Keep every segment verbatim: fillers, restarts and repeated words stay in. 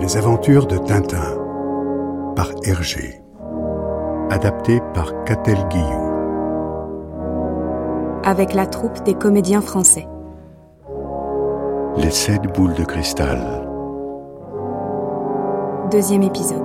Les aventures de Tintin par Hergé. Adapté par Catel Guillou. Avec la troupe des comédiens français. Les sept boules de cristal. Deuxième épisode.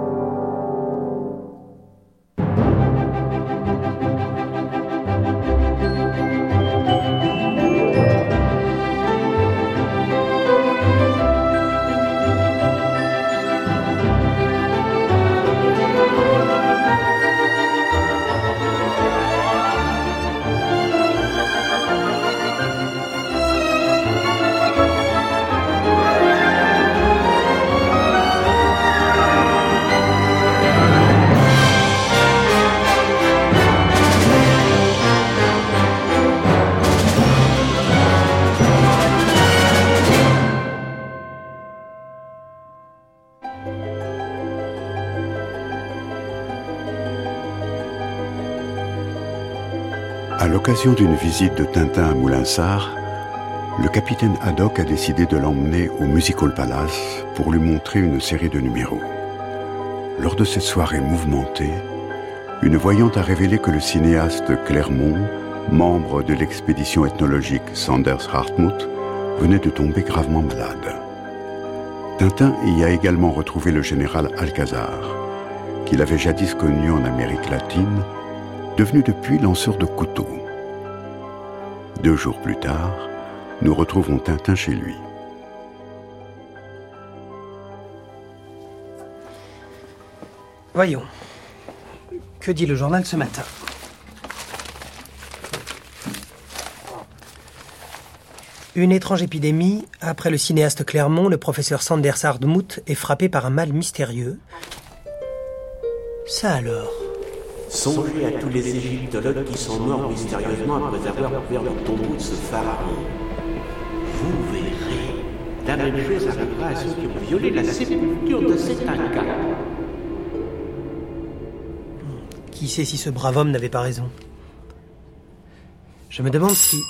À l'occasion d'une visite de Tintin à Moulinsart, le capitaine Haddock a décidé de l'emmener au Music Hall Palace pour lui montrer une série de numéros. Lors de cette soirée mouvementée, une voyante a révélé que le cinéaste Clermont, membre de l'expédition ethnologique Sanders Hartmut, venait de tomber gravement malade. Tintin y a également retrouvé le général Alcazar, qu'il avait jadis connu en Amérique latine, devenu depuis lanceur de couteaux. Deux jours plus tard, nous retrouvons Tintin chez lui. Voyons. Que dit le journal ce matin ? Une étrange épidémie. Après le cinéaste Clermont, le professeur Sanders Hartmut est frappé par un mal mystérieux. Ça alors ? Songez à tous les égyptologues qui sont morts mystérieusement après avoir ouvert le tombeau de ce pharaon. Vous verrez, la même chose arrivera à ceux qui ont violé la sépulture de cet Inca. Qui sait si ce brave homme n'avait pas raison ? Je me demande si...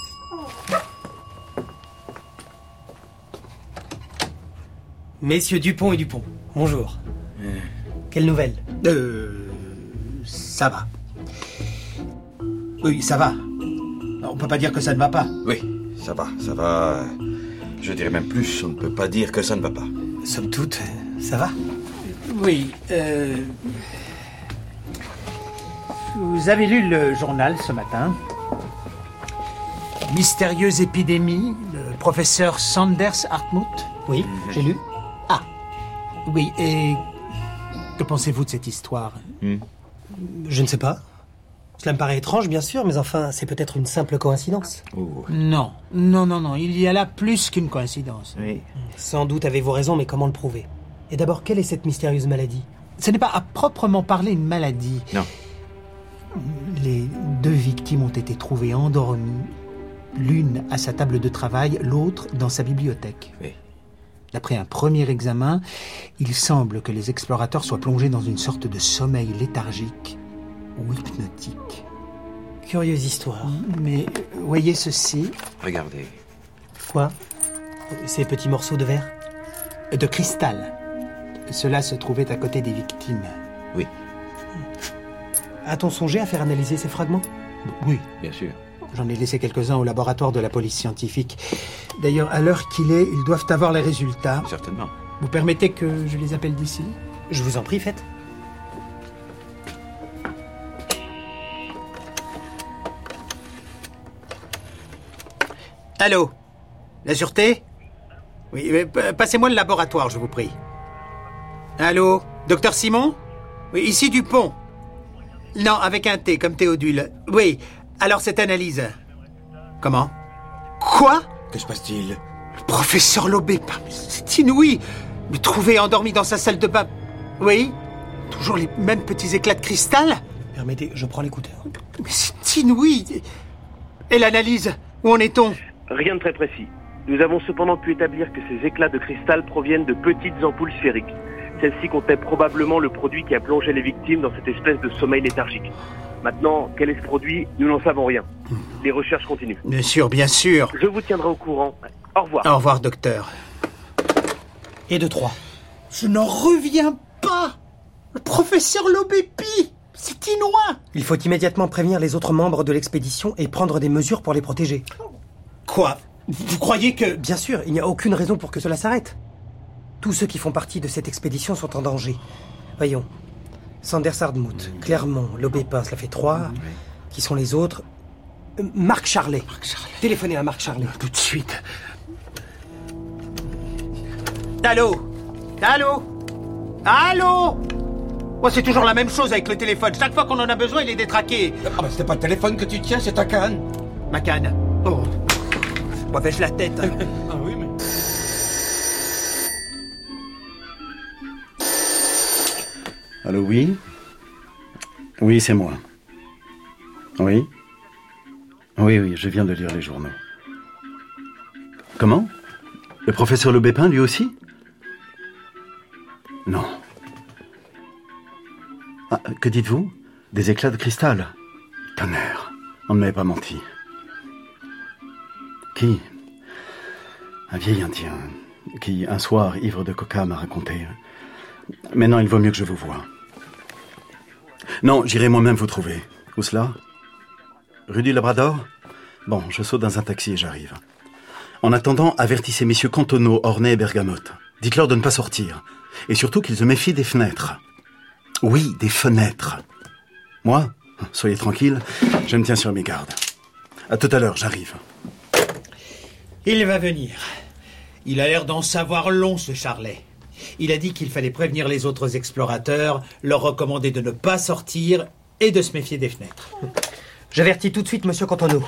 Messieurs Dupont et Dupont, bonjour. Euh... Quelle nouvelle ? Euh... Ça va. Oui, ça va. On peut pas dire que ça ne va pas. Oui, ça va, ça va. Je dirais même plus, on ne peut pas dire que ça ne va pas. Somme toute, ça va ? Oui, euh... Vous avez lu le journal ce matin ? Mystérieuse épidémie, le professeur Sanders Hartmut ? Oui, mmh. J'ai lu. Ah, oui, et que pensez-vous de cette histoire ? mmh. Je ne sais pas. Cela me paraît étrange, bien sûr, mais enfin, c'est peut-être une simple coïncidence. Oh. Non, non, non, non, il y a là plus qu'une coïncidence. Oui. Sans doute avez-vous raison, mais comment le prouver ? Et d'abord, quelle est cette mystérieuse maladie ? Ce n'est pas à proprement parler une maladie. Non. Les deux victimes ont été trouvées endormies, l'une à sa table de travail, l'autre dans sa bibliothèque. Oui. D'après un premier examen, il semble que les explorateurs soient plongés dans une sorte de sommeil léthargique ou hypnotique. Curieuse histoire. Mais voyez ceci. Regardez. Quoi ? Ces petits morceaux de verre ? De cristal. Cela se trouvait à côté des victimes. Oui. A-t-on songé à faire analyser ces fragments ? Oui. Bien sûr. J'en ai laissé quelques-uns au laboratoire de la police scientifique. D'ailleurs, à l'heure qu'il est, ils doivent avoir les résultats. Certainement. Vous permettez que je les appelle d'ici ? Je vous en prie, faites. Allô ? La sûreté ? Oui, mais passez-moi le laboratoire, je vous prie. Allô ? Docteur Simon ? Oui, ici Dupont. Non, avec un T, comme Théodule. Oui, alors cette analyse. Comment ? Quoi ? Que se passe-t-il ? Le professeur Lobé, c'est inouï. Me trouver endormi dans sa salle de bain. Oui ? Toujours les mêmes petits éclats de cristal ? Permettez, je prends l'écouteur. Mais c'est inouï. Et l'analyse ? Où en est-on ? Rien de très précis. Nous avons cependant pu établir que ces éclats de cristal proviennent de petites ampoules sphériques. Celles-ci contenaient probablement le produit qui a plongé les victimes dans cette espèce de sommeil léthargique. Maintenant, quel est ce produit ? Nous n'en savons rien. Les recherches continuent. Bien sûr, bien sûr. Je vous tiendrai au courant. Au revoir. Au revoir, docteur. Et de trois. Je n'en reviens pas. Le professeur Lobépi, c'est inouï. Il faut immédiatement prévenir les autres membres de l'expédition et prendre des mesures pour les protéger. Quoi? Vous croyez que... Bien sûr, il n'y a aucune raison pour que cela s'arrête. Tous ceux qui font partie de cette expédition sont en danger. Voyons. Sanders Hardmouth, Clermont, Lobépin, cela fait trois. Oui. Qui sont les autres? euh, Marc Charlet. Marc Charlet. Téléphonez à Marc Charlet. Tout de suite. Allô? Allô? Allô? Oh, c'est toujours la même chose avec le téléphone. Chaque fois qu'on en a besoin, il est détraqué. Ah bah c'est pas le téléphone que tu tiens, c'est ta canne. Ma canne. Oh. Moi, fais-je la tête. Hein. Ah oui, mais... Allô, oui? Oui, c'est moi. Oui? Oui, oui, je viens de lire les journaux. Comment? Le professeur Lobépin, lui aussi? Non. Ah, que dites-vous? Des éclats de cristal? Tonnerre, on ne m'avait pas menti. Qui? Un vieil Indien, qui, un soir, ivre de coca, m'a raconté. Maintenant, il vaut mieux que je vous voie. Non, j'irai moi-même vous trouver. Où cela? Rue du Labrador? Bon, je saute dans un taxi et j'arrive. En attendant, avertissez messieurs Cantoneau, Ornay et Bergamote. Dites-leur de ne pas sortir. Et surtout qu'ils se méfient des fenêtres. Oui, des fenêtres. Moi, soyez tranquille, je me tiens sur mes gardes. À tout à l'heure, j'arrive. Il va venir. Il a l'air d'en savoir long, ce Charlet. Il a dit qu'il fallait prévenir les autres explorateurs, leur recommander de ne pas sortir et de se méfier des fenêtres. J'avertis tout de suite monsieur Cantoneau.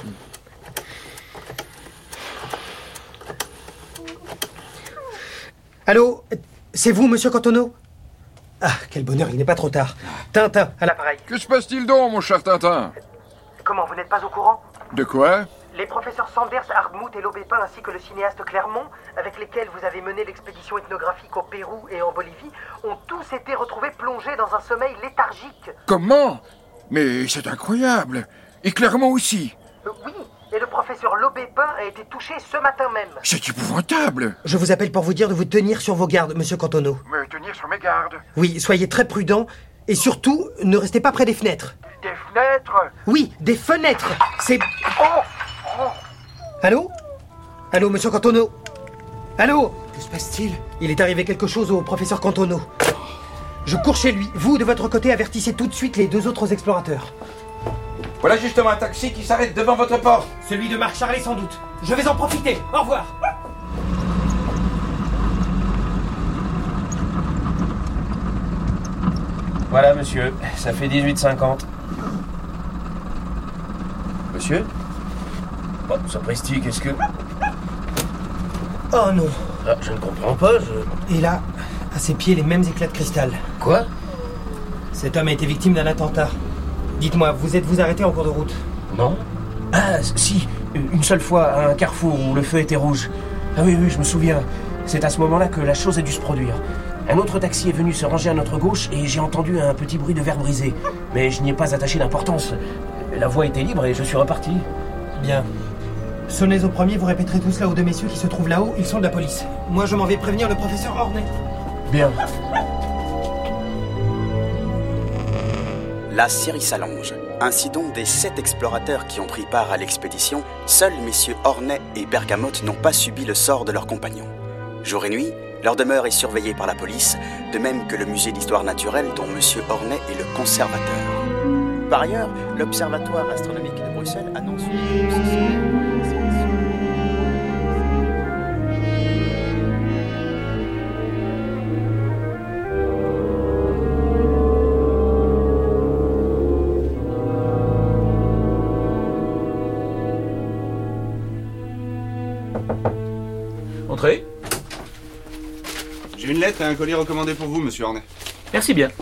Allô? C'est vous, monsieur Cantoneau? Ah, quel bonheur, il n'est pas trop tard. Tintin, à l'appareil. Que se passe-t-il donc, mon cher Tintin? Comment, vous n'êtes pas au courant? De quoi? Les professeurs Sanders, Hardmouth et Lobépin, ainsi que le cinéaste Clermont, avec lesquels vous avez mené l'expédition ethnographique au Pérou et en Bolivie, ont tous été retrouvés plongés dans un sommeil léthargique. Comment? Mais c'est incroyable. Et Clermont aussi. Euh, oui, et le professeur Lobépin a été touché ce matin même. C'est épouvantable. Je vous appelle pour vous dire de vous tenir sur vos gardes, monsieur Cantoneau. Me tenir sur mes gardes? Oui, soyez très prudent, et surtout, ne restez pas près des fenêtres. Des fenêtres? Oui, des fenêtres. C'est... Oh, oh. Allô? Allô, monsieur Cantoneau? Allô? Que se passe-t-il? Il est arrivé quelque chose au professeur Cantoneau. Je cours chez lui. Vous, de votre côté, avertissez tout de suite les deux autres explorateurs. Voilà justement un taxi qui s'arrête devant votre porte. Celui de Marc Charlet, sans doute. Je vais en profiter. Au revoir. Voilà, monsieur. Ça fait dix-huit cinquante. Monsieur? Bon, sapristi, qu'est-ce que... Oh non. Ah, je ne comprends pas, je... Et là, à ses pieds, les mêmes éclats de cristal. Quoi? Cet homme a été victime d'un attentat. Dites-moi, vous êtes-vous arrêté en cours de route? Non. Ah, si, une seule fois, à un carrefour où le feu était rouge. Ah oui, oui, je me souviens. C'est à ce moment-là que la chose a dû se produire. Un autre taxi est venu se ranger à notre gauche et j'ai entendu un petit bruit de verre brisé. Mais je n'y ai pas attaché d'importance. La voie était libre et je suis reparti. Bien. Sonnez au premier, vous répéterez tout cela aux deux messieurs qui se trouvent là-haut, ils sont de la police. Moi, je m'en vais prévenir le professeur Ornay. Bien. La série s'allonge. Ainsi donc, des sept explorateurs qui ont pris part à l'expédition, seuls messieurs Ornay et Bergamote n'ont pas subi le sort de leurs compagnons. Jour et nuit, leur demeure est surveillée par la police, de même que le musée d'histoire naturelle dont monsieur Ornay est le conservateur. Par ailleurs, l'Observatoire astronomique de Bruxelles annonce une... Entrez. J'ai une lettre et un colis recommandé pour vous, monsieur Ornay. Merci bien.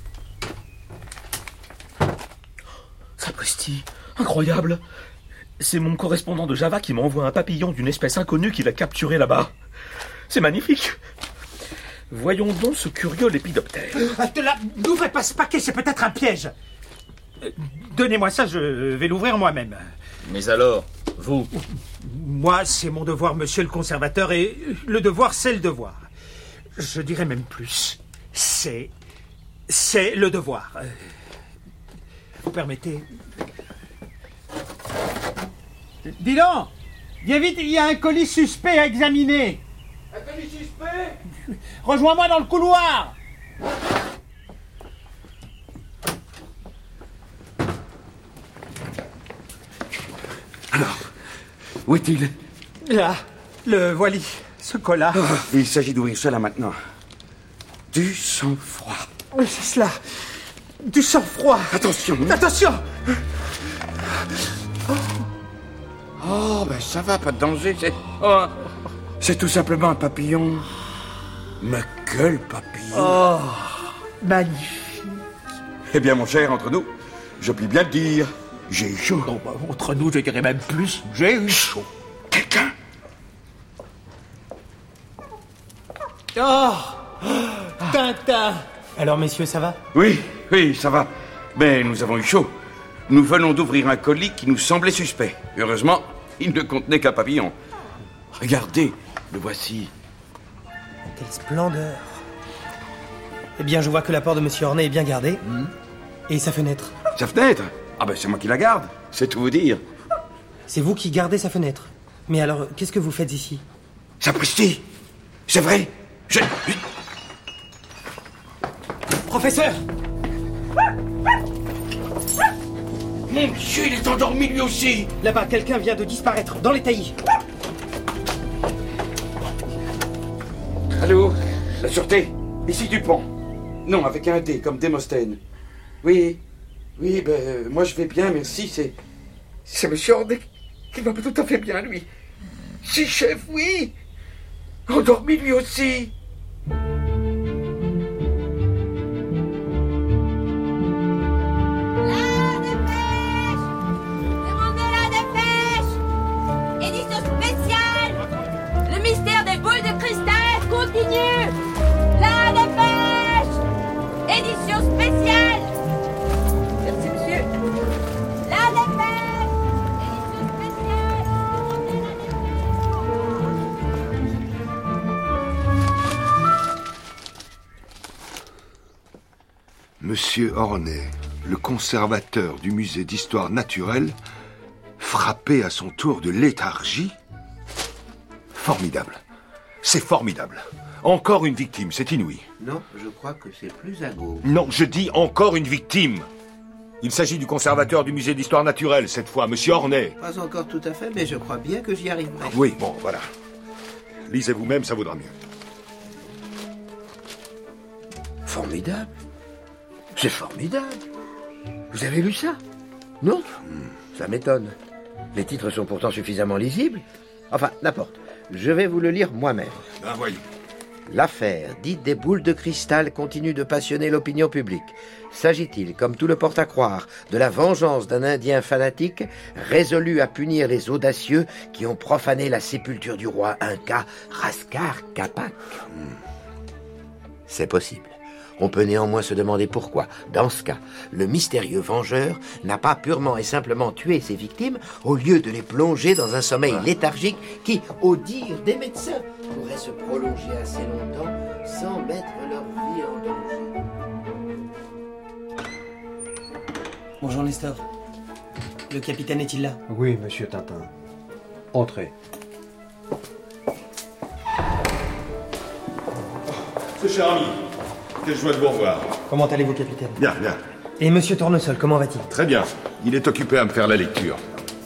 Sapristi, incroyable. C'est mon correspondant de Java qui m'envoie un papillon d'une espèce inconnue qu'il a capturé là-bas. C'est magnifique. Voyons donc ce curieux lépidoptère. N'ouvrez pas ce paquet, c'est peut-être un piège. Donnez-moi ça, je vais l'ouvrir moi-même. Mais alors, vous? Moi, c'est mon devoir, monsieur le conservateur, et le devoir, c'est le devoir. je dirais même plus. C'est... c'est le devoir. Euh, vous permettez? Dis donc! Viens vite, il y a un colis suspect à examiner. Un colis suspect? Rejoins-moi dans le couloir. Alors, où est-il? Là, le voili, ce colas. Oh, il s'agit d'ouvrir cela maintenant. Du sang-froid. Oui, c'est cela. Du sang-froid. Attention. Attention. Oh, ben ça va, pas de danger. C'est oh, c'est tout simplement un papillon. Mais quel papillon! Oh, magnifique. Eh bien, mon cher, entre nous, je puis bien te dire, j'ai eu chaud. Non, bah, entre nous, je dirais même plus, j'ai eu chaud. Quelqu'un? Oh, Tintin. Alors, messieurs, ça va? Oui, oui, ça va. Mais nous avons eu chaud. Nous venons d'ouvrir un colis qui nous semblait suspect. Heureusement, il ne contenait qu'un papillon. Regardez, le voici. Quelle splendeur. Eh bien, je vois que la porte de Monsieur Ornay est bien gardée. Mmh. Et sa fenêtre. Sa fenêtre? Ah ben, c'est moi qui la garde. C'est tout vous dire. C'est vous qui gardez sa fenêtre. Mais alors, qu'est-ce que vous faites ici? Sapristi! C'est vrai. Je... Professeur! Mon Dieu, il est endormi lui aussi! Là-bas, quelqu'un vient de disparaître, dans les taillis. Allô? La sûreté? Ici Dupont. Non, avec un D, comme Démosthène. Oui, oui, ben, euh, moi je vais bien, merci, c'est... C'est monsieur Ornay qui va pas tout à fait bien, lui. Si, chef, oui! Endormi lui aussi! La dépêche! Édition spéciale! Merci, monsieur. La dépêche! Édition spéciale! Monsieur Ornay, le conservateur du musée d'histoire naturelle, frappé à son tour de léthargie? Formidable. C'est formidable. Encore une victime, c'est inouï. Non, je crois que c'est plus à gauche. Non, je dis encore une victime. Il s'agit du conservateur du musée d'histoire naturelle, cette fois, monsieur Ornay. Pas encore tout à fait, mais je crois bien que j'y arriverai. Oui, bon, voilà. Lisez vous-même, ça vaudra mieux. Formidable. C'est formidable. Vous avez lu ça? Non? Ça m'étonne. Les titres sont pourtant suffisamment lisibles. Enfin, n'importe. Je vais vous le lire moi-même. Ben voyons. L'affaire dite des boules de cristal continue de passionner l'opinion publique. S'agit-il, comme tout le porte à croire, de la vengeance d'un Indien fanatique résolu à punir les audacieux qui ont profané la sépulture du roi Inca Raskar Capac? hmm. C'est possible. On peut néanmoins se demander pourquoi, dans ce cas, le mystérieux vengeur n'a pas purement et simplement tué ses victimes au lieu de les plonger dans un sommeil léthargique qui, au dire des médecins, pourrait se prolonger assez longtemps sans mettre leur vie en danger. Bonjour Nestor. Le capitaine est-il là? Oui, monsieur Tintin. Entrez. Ce cher ami, quelle joie de vous revoir. Comment allez-vous, capitaine? Bien, bien. Et monsieur Tournesol, comment va-t-il? Très bien. Il est occupé à me faire la lecture.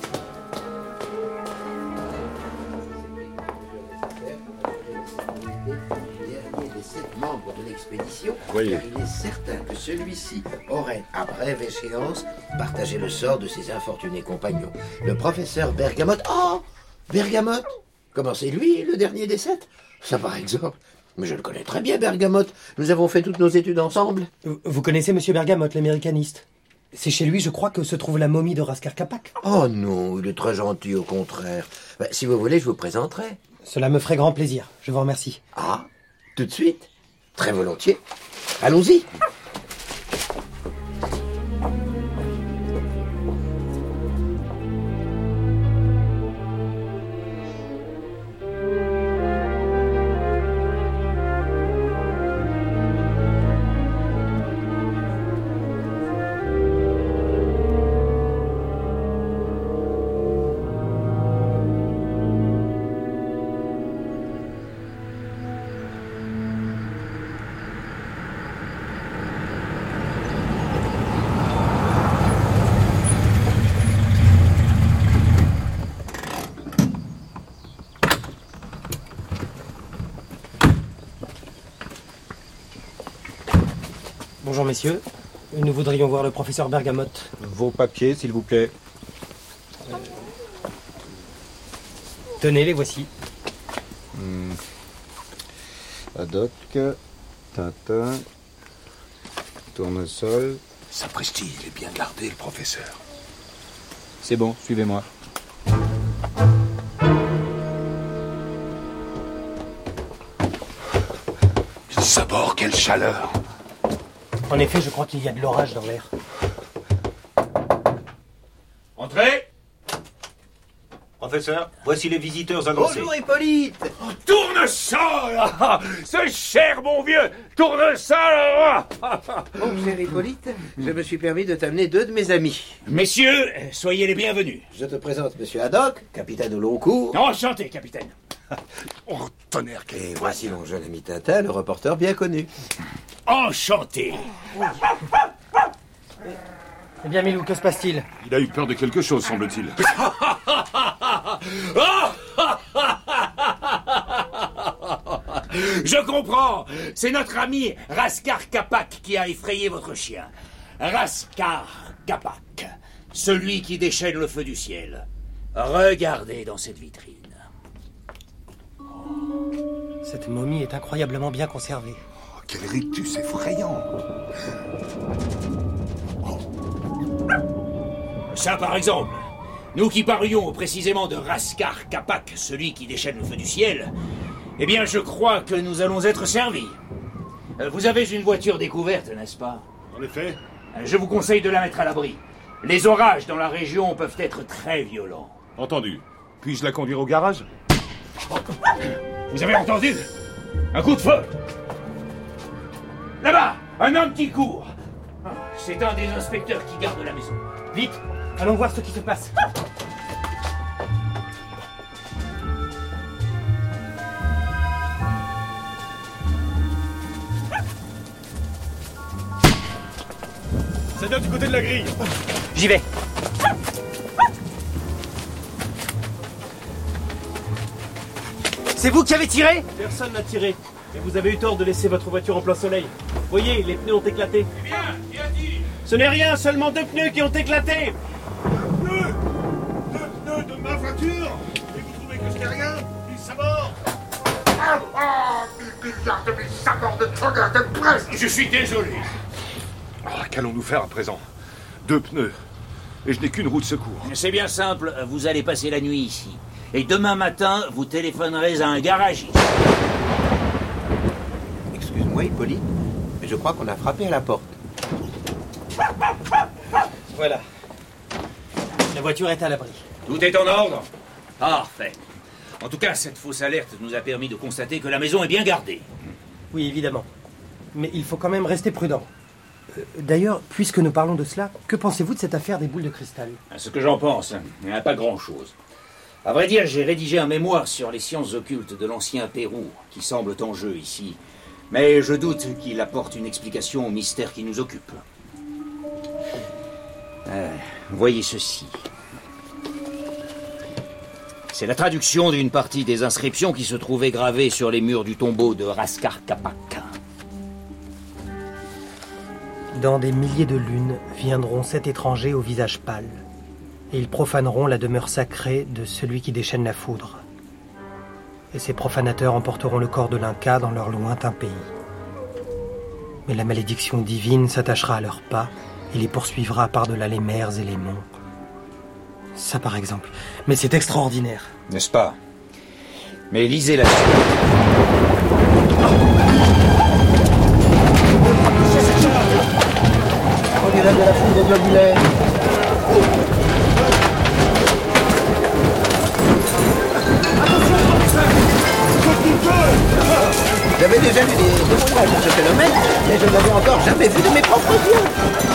Membre de l'expédition, Oui. car il est certain que celui-ci aurait, à brève échéance, partagé le sort de ses infortunés compagnons. Le professeur Bergamote... Oh! Bergamote? Comment c'est lui, le dernier des sept? Ça, par exemple. Mais je le connais très bien, Bergamote. Nous avons fait toutes nos études ensemble. Vous connaissez monsieur Bergamote, l'américaniste? C'est chez lui, je crois, que se trouve la momie de Raskar Capac. Oh non, il est très gentil, au contraire. Ben, si vous voulez, je vous présenterai. Cela me ferait grand plaisir. Je vous remercie. Ah, tout de suite? Très volontiers. Allons-y. Bonjour, messieurs. Nous voudrions voir le professeur Bergamote. Vos papiers, s'il vous plaît. Euh... Tenez, les voici. Hmm. Haddock, Tintin, Tournesol. Sapristi, il est bien gardé, le professeur. C'est bon, suivez-moi. Sabord, quelle chaleur! En effet, je crois qu'il y a de l'orage dans l'air. Entrez! Professeur, voici les visiteurs annoncés. Bonjour Hippolyte! Oh, Tournesol! Ah, ce cher bon vieux Tournesol! Mon cher Hippolyte, je me suis permis de t'amener deux de mes amis. Messieurs, soyez les bienvenus. Je te présente Monsieur Haddock, capitaine au long cours. Enchanté, capitaine. Oh, tonnerre, Et voici mon jeune ami Tintin, le reporter bien connu. Enchanté. Eh bien, Milou, que se passe-t-il? Il a eu peur de quelque chose, semble-t-il. Je comprends. C'est notre ami Raskar Kapak qui a effrayé votre chien. Raskar Kapak, celui qui déchaîne le feu du ciel. Regardez dans cette vitrine. Cette momie est incroyablement bien conservée. Oh, quel rictus effrayant! Ça, par exemple, nous qui parlions précisément de Raskar Kapak, celui qui déchaîne le feu du ciel, eh bien, je crois que nous allons être servis. Vous avez une voiture découverte, n'est-ce pas? En effet. Je vous conseille de la mettre à l'abri. Les orages dans la région peuvent être très violents. Entendu. Puis-je la conduire au garage? Vous avez entendu? Un coup de feu! Là-bas, un homme qui court. C'est un des inspecteurs qui garde la maison. Vite, allons voir ce qui se passe. Ça vient du côté de la grille. J'y vais. C'est vous qui avez tiré? Personne n'a tiré. Mais vous avez eu tort de laisser votre voiture en plein soleil. Voyez, les pneus ont éclaté. Eh bien, bien dit. Ce n'est rien, seulement deux pneus qui ont éclaté. Deux Deux pneus de ma voiture? Et vous trouvez que c'est rien? Ils s'abordent. Ah, ah, mille milliards de mille sabords de tonnerre de presse! Je suis désolé. Ah, qu'allons-nous faire à présent? Deux pneus. Et je n'ai qu'une roue de secours. C'est bien simple, vous allez passer la nuit ici. Et demain matin, vous téléphonerez à un garagiste. Excuse-moi Hippolyte, mais je crois qu'on a frappé à la porte. Voilà. La voiture est à l'abri. Tout est en ordre? Parfait. En tout cas, cette fausse alerte nous a permis de constater que la maison est bien gardée. Oui, évidemment. Mais il faut quand même rester prudent. Euh, D'ailleurs, puisque nous parlons de cela, que pensez-vous de cette affaire des boules de cristal? Ce que j'en pense, il n'y a pas grand-chose. À vrai dire, j'ai rédigé un mémoire sur les sciences occultes de l'ancien Pérou, qui semblent en jeu ici. Mais je doute qu'il apporte une explication au mystère qui nous occupe. Euh, voyez ceci. C'est la traduction d'une partie des inscriptions qui se trouvaient gravées sur les murs du tombeau de Raskar Kapak. Dans des milliers de lunes viendront sept étrangers au visage pâle, et ils profaneront la demeure sacrée de celui qui déchaîne la foudre. Et ces profanateurs emporteront le corps de l'Inca dans leur lointain pays. Mais la malédiction divine s'attachera à leurs pas et les poursuivra par-delà les mers et les monts. Ça, par exemple. Mais c'est extraordinaire. N'est-ce pas? Mais lisez la suite. Regardez de la foudre globulaire. J'avais déjà vu des témoignages de ce phénomène, mais je ne l'avais encore jamais vu de mes propres yeux.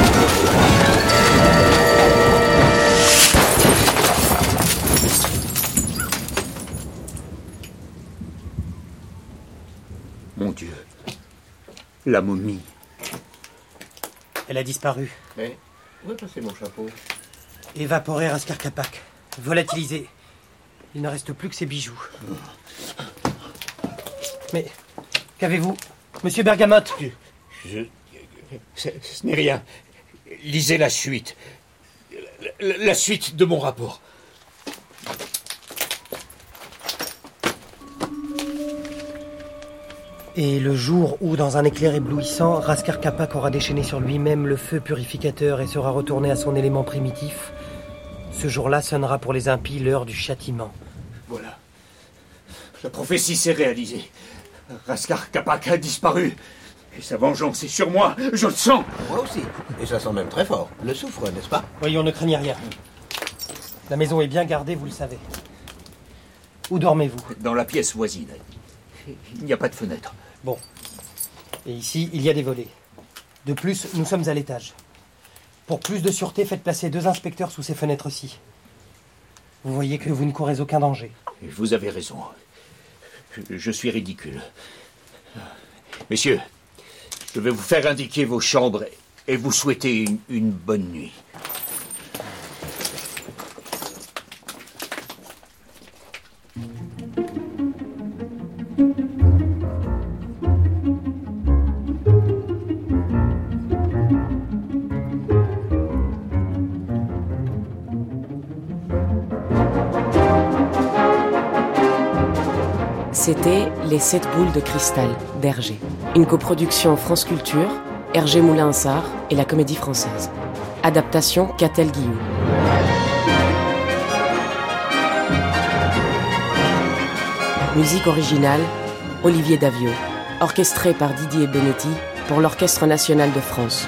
Mon Dieu. La momie. Elle a disparu. Mais où est passé mon chapeau? Évaporé Raskar Kapak. Volatilisé. Il ne reste plus que ses bijoux. Mais qu'avez-vous, Monsieur Bergamote? Je... Ce n'est rien. Lisez la suite. La, la suite de mon rapport. Et le jour où, dans un éclair éblouissant, Raskar Kapak aura déchaîné sur lui-même le feu purificateur et sera retourné à son élément primitif, ce jour-là sonnera pour les impies l'heure du châtiment. Voilà. La prophétie s'est réalisée. Raskar Kapak a disparu. Et sa vengeance est sur moi, je le sens. Moi aussi. Et ça sent même très fort. Le soufre, n'est-ce pas? Voyons, ne craignez rien. La maison est bien gardée, vous le savez. Où dormez-vous? Dans la pièce voisine. Il n'y a pas de fenêtre. Bon. Et ici, il y a des volets. De plus, nous sommes à l'étage. Pour plus de sûreté, faites placer deux inspecteurs sous ces fenêtres-ci. Vous voyez que vous ne courez aucun danger. Vous avez raison. Je suis ridicule. Messieurs, je vais vous faire indiquer vos chambres et vous souhaiter une, une bonne nuit. C'était Les Sept Boules de Cristal d'Hergé, une coproduction France Culture, Hergé Moulin-Ansart et la Comédie Française. Adaptation Catel Guillou. Musique originale Olivier Daviau, orchestré par Didier Benetti pour l'Orchestre National de France.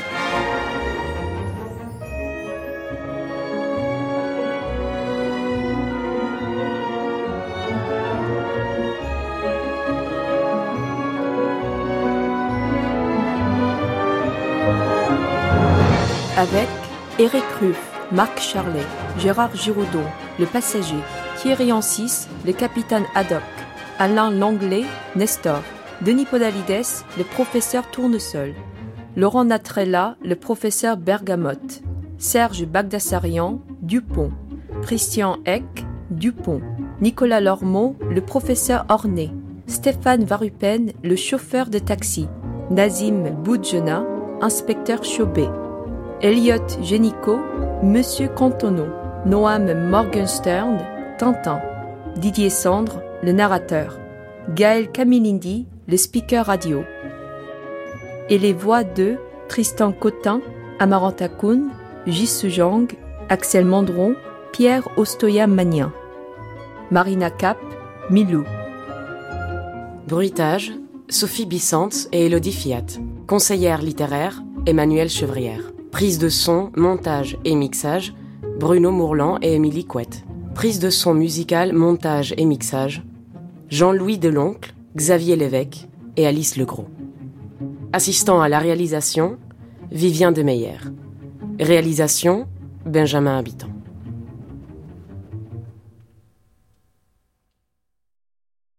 Avec Éric Ruff, Marc Charlet, Gérard Giraudon, le passager, Thierry Ancis, le capitaine Haddock, Alain Langlais, Nestor, Denis Podalides, le professeur Tournesol, Laurent Natrella, le professeur Bergamote, Serge Bagdasarian, Dupont, Christian Eck, Dupont, Nicolas Lormeau, le professeur Ornay, Stéphane Varupen, le chauffeur de taxi, Nazim Boudjena, inspecteur Chaubet, Elliot Génicaud, Monsieur Cantono, Noam Morgenstern, Tintin, Didier Sandre, le narrateur, Gaël Camilindi, le speaker radio. Et les voix de Tristan Cotin, Amaranta Koun, Jisoo Jang, Axel Mandron, Pierre Ostoya-Magnin, Marina Cap, Milou. Bruitage, Sophie Bissante et Élodie Fiat. Conseillère littéraire, Emmanuelle Chevrière. Prise de son, montage et mixage, Bruno Mourlan et Émilie Couette. Prise de son musicale, montage et mixage, Jean-Louis Deloncle, Xavier Lévesque et Alice Legros. Assistant à la réalisation, Vivien Demeyer. Réalisation, Benjamin Habitant.